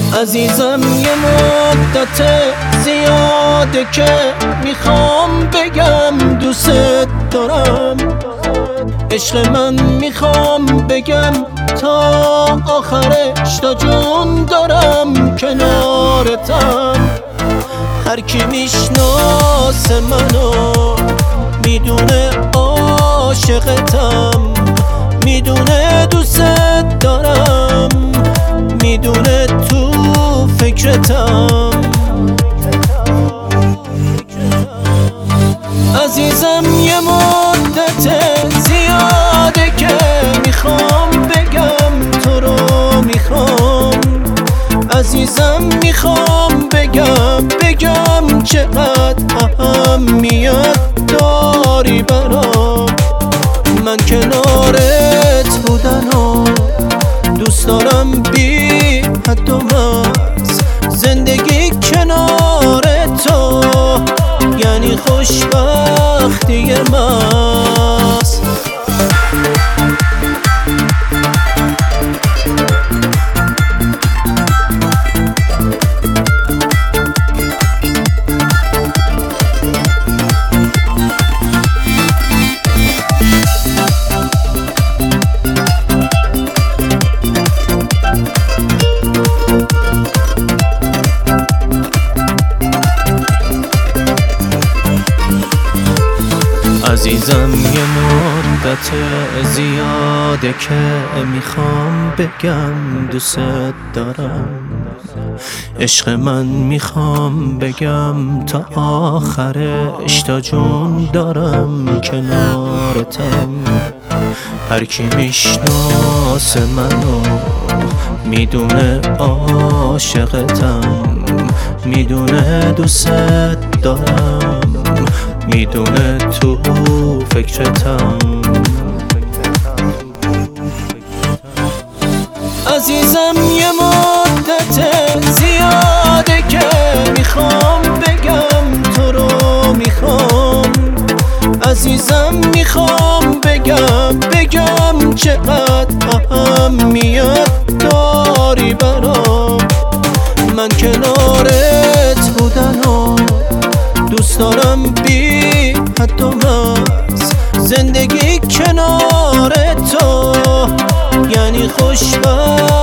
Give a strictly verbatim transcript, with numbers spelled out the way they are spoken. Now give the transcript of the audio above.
عزیزم یه مدت زیاده که میخوام بگم دوست دارم. عشق من میخوام بگم تا آخرش، تا جون دارم کنارتم. هر کی میشناسه منو میدونه عاشقتم، میدونه دوست دارم، میدونه تو فکرتم. عزیزم یه مدت زیاده که میخوام بگم تو رو میخوام. عزیزم میخوام بگم بگم چقدر اهمیت داری برام. من کنارت بودن و دوست دارم بی حد و مرز. زندگی کنار تو یعنی خوشبختی محض. عزیزم یه مدت زیاده که میخوام بگم دوست دارم. عشق من میخوام بگم تا آخرش، تا جون دارم کنارتم. هر کی میشناسه منو میدونه عاشقتم، میدونه دوست دارم، میدونه تو فکرتم. عزیزم یه مدت زیاده که میخوام بگم تو رو میخوام. عزیزم میخوام بگم بگم چقدر اهمیت داری برام. من کنارت بودن و دوست دارم بی حد و مرز. زندگی کنار تو یعنی خوشبختی